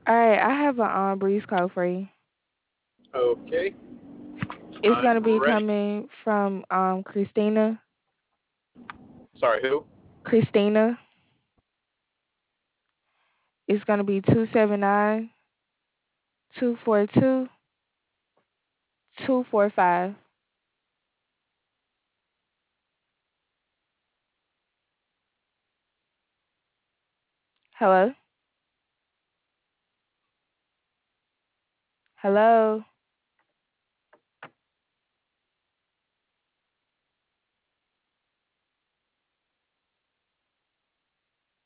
All right, I have a breeze code for you. Okay, It's I'm gonna be ready. coming from Christina. Sorry, who? Christina. It's gonna be 279-242-245. Hello? Hello?